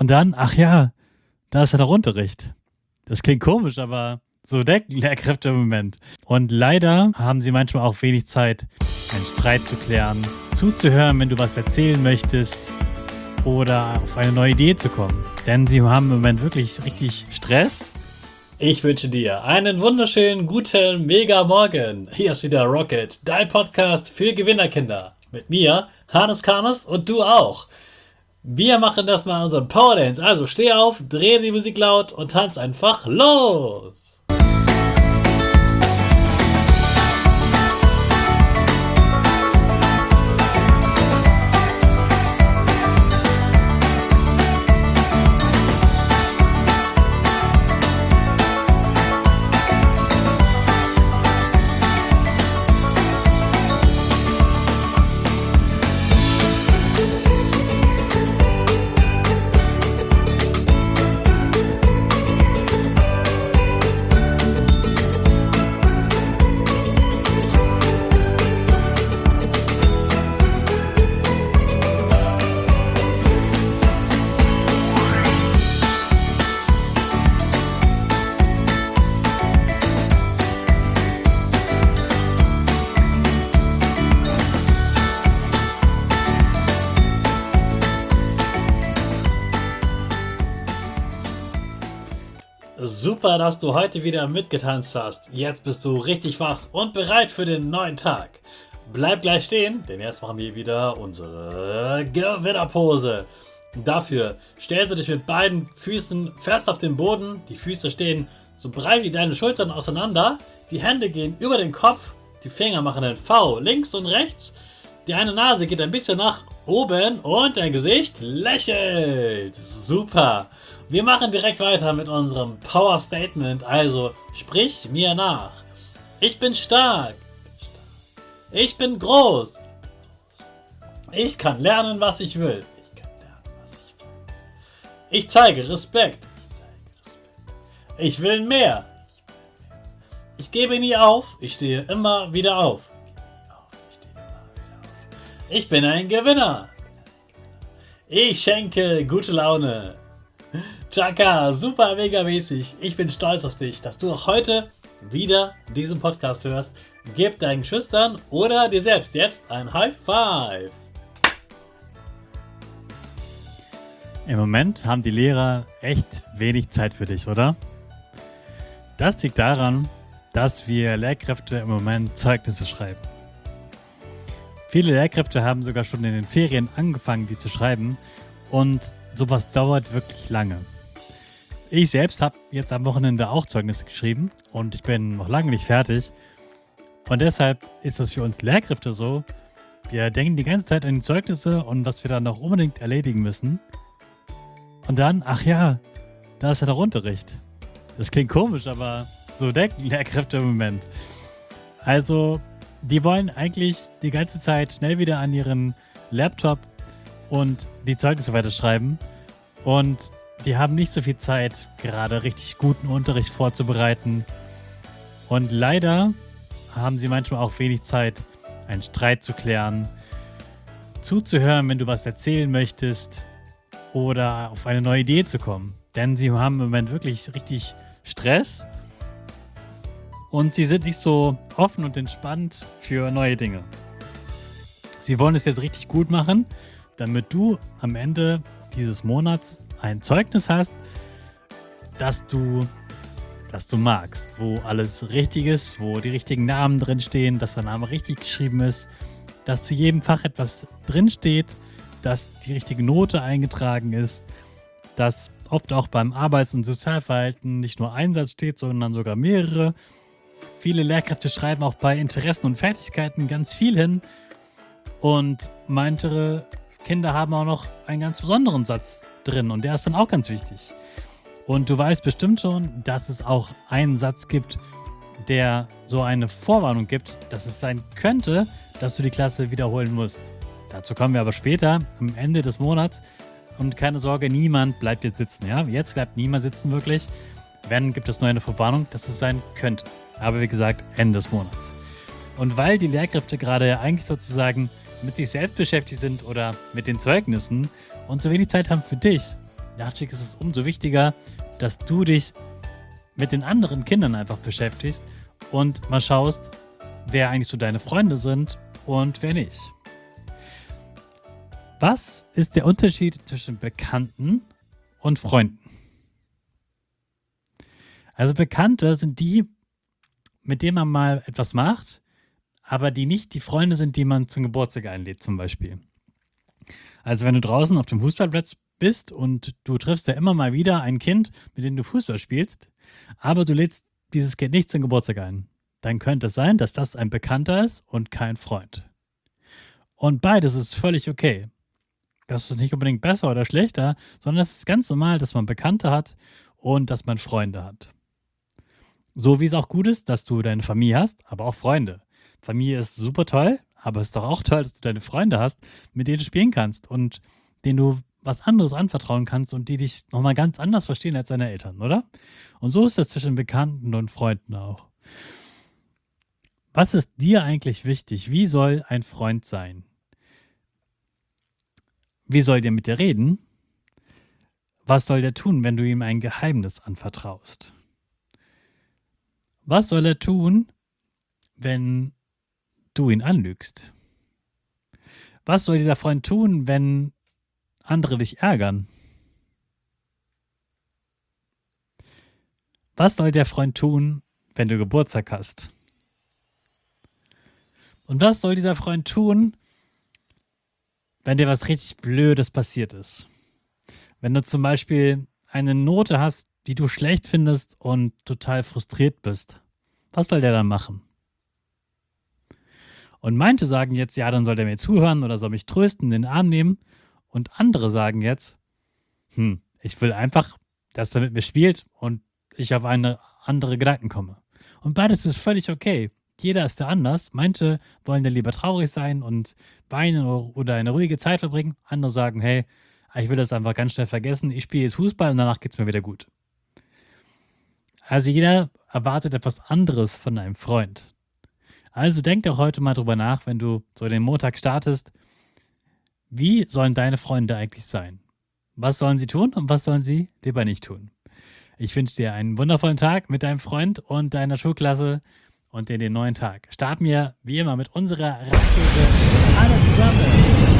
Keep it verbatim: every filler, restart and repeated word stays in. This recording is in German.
Und dann, ach ja, da ist ja der Unterricht. Das klingt komisch, aber so denken Lehrkräfte im Moment. Und leider haben sie manchmal auch wenig Zeit, einen Streit zu klären, zuzuhören, wenn du was erzählen möchtest oder auf eine neue Idee zu kommen. Denn sie haben im Moment wirklich richtig Stress. Ich wünsche dir einen wunderschönen, guten, mega Morgen. Hier ist wieder Rocket, dein Podcast für Gewinnerkinder. Mit mir, Hannes Karnes, und du auch. Wir machen das mal unseren Power Dance. Also steh auf, dreh die Musik laut und tanz einfach los. Super, dass du heute wieder mitgetanzt hast. Jetzt bist du richtig wach und bereit für den neuen Tag. Bleib gleich stehen, denn jetzt machen wir wieder unsere Gewinnerpose. Dafür stellst du dich mit beiden Füßen fest auf den Boden. Die Füße stehen so breit wie deine Schultern auseinander. Die Hände gehen über den Kopf. Die Finger machen ein V links und rechts. Die eine Nase geht ein bisschen nach oben und dein Gesicht lächelt. Super. Wir machen direkt weiter mit unserem Power Statement, also sprich mir nach. Ich bin stark. Ich bin groß. Ich kann lernen, was ich will. Ich kann lernen, was ich will. Ich zeige Respekt. Ich will mehr. Ich gebe nie auf. Ich stehe immer wieder auf. Ich bin ein Gewinner. Ich schenke gute Laune. Chaka, super mega mäßig. Ich bin stolz auf dich, dass du auch heute wieder diesen Podcast hörst. Gib deinen Schüchtern oder dir selbst jetzt ein High Five. Im Moment haben die Lehrer echt wenig Zeit für dich, oder? Das liegt daran, dass wir Lehrkräfte im Moment Zeugnisse schreiben. Viele Lehrkräfte haben sogar schon in den Ferien angefangen, die zu schreiben, und sowas dauert wirklich lange. Ich selbst habe jetzt am Wochenende auch Zeugnisse geschrieben und ich bin noch lange nicht fertig. Und deshalb ist es für uns Lehrkräfte so, wir denken die ganze Zeit an die Zeugnisse und was wir dann noch unbedingt erledigen müssen. Und dann, ach ja, da ist ja der Unterricht. Das klingt komisch, aber so denken Lehrkräfte im Moment. Also, die wollen eigentlich die ganze Zeit schnell wieder an ihren Laptop und die Zeugnisse weiterschreiben. Und die haben nicht so viel Zeit, gerade richtig guten Unterricht vorzubereiten. Und leider haben sie manchmal auch wenig Zeit, einen Streit zu klären, zuzuhören, wenn du was erzählen möchtest oder auf eine neue Idee zu kommen. Denn sie haben im Moment wirklich richtig Stress und sie sind nicht so offen und entspannt für neue Dinge. Sie wollen es jetzt richtig gut machen, damit du am Ende dieses Monats ein Zeugnis hast, das du, das du magst, wo alles richtig ist, wo die richtigen Namen drinstehen, dass der Name richtig geschrieben ist, dass zu jedem Fach etwas drinsteht, dass die richtige Note eingetragen ist, dass oft auch beim Arbeits- und Sozialverhalten nicht nur ein Satz steht, sondern sogar mehrere. Viele Lehrkräfte schreiben auch bei Interessen und Fertigkeiten ganz viel hin und manche Kinder haben auch noch einen ganz besonderen Satz drin und der ist dann auch ganz wichtig. Und du weißt bestimmt schon, dass es auch einen Satz gibt, der so eine Vorwarnung gibt, dass es sein könnte, dass du die Klasse wiederholen musst. Dazu kommen wir aber später, am Ende des Monats. Und keine Sorge, niemand bleibt jetzt sitzen. Ja? Jetzt bleibt niemand sitzen wirklich. Wenn, gibt es nur eine Verwarnung, dass es sein könnte. Aber wie gesagt, Ende des Monats. Und weil die Lehrkräfte gerade eigentlich sozusagen mit sich selbst beschäftigt sind oder mit den Zeugnissen und so wenig Zeit haben für dich, Nachtschicht ist es umso wichtiger, dass du dich mit den anderen Kindern einfach beschäftigst und mal schaust, wer eigentlich so deine Freunde sind und wer nicht. Was ist der Unterschied zwischen Bekannten und Freunden? Also Bekannte sind die, mit denen man mal etwas macht, aber die nicht die Freunde sind, die man zum Geburtstag einlädt zum Beispiel. Also wenn du draußen auf dem Fußballplatz bist und du triffst ja immer mal wieder ein Kind, mit dem du Fußball spielst, aber du lädst dieses Kind nicht zum Geburtstag ein, dann könnte es sein, dass das ein Bekannter ist und kein Freund. Und beides ist völlig okay. Das ist nicht unbedingt besser oder schlechter, sondern es ist ganz normal, dass man Bekannte hat und dass man Freunde hat. So wie es auch gut ist, dass du deine Familie hast, aber auch Freunde. Familie ist super toll, aber es ist doch auch toll, dass du deine Freunde hast, mit denen du spielen kannst und denen du was anderes anvertrauen kannst und die dich nochmal ganz anders verstehen als deine Eltern, oder? Und so ist das zwischen Bekannten und Freunden auch. Was ist dir eigentlich wichtig? Wie soll ein Freund sein? Wie soll der mit dir reden? Was soll der tun, wenn du ihm ein Geheimnis anvertraust? Was soll er tun, wenn du ihn anlügst? Was soll dieser Freund tun, wenn andere dich ärgern? Was soll der Freund tun, wenn du Geburtstag hast? Und was soll dieser Freund tun, wenn dir was richtig Blödes passiert ist? Wenn du zum Beispiel eine Note hast, die du schlecht findest und total frustriert bist, was soll der dann machen? Und manche sagen jetzt, ja, dann soll der mir zuhören oder soll mich trösten, in den Arm nehmen. Und andere sagen jetzt, hm, ich will einfach, dass er mit mir spielt und ich auf eine andere Gedanken komme. Und beides ist völlig okay. Jeder ist da anders. Manche wollen dann lieber traurig sein und weinen oder eine ruhige Zeit verbringen. Andere sagen, hey, ich will das einfach ganz schnell vergessen. Ich spiele jetzt Fußball und danach geht es mir wieder gut. Also jeder erwartet etwas anderes von einem Freund. Also denk doch heute mal drüber nach, wenn du so den Montag startest. Wie sollen deine Freunde eigentlich sein? Was sollen sie tun und was sollen sie lieber nicht tun? Ich wünsche dir einen wundervollen Tag mit deinem Freund und deiner Schulklasse und in den neuen Tag. Starten wir wie immer mit unserer Rakete alle zusammen.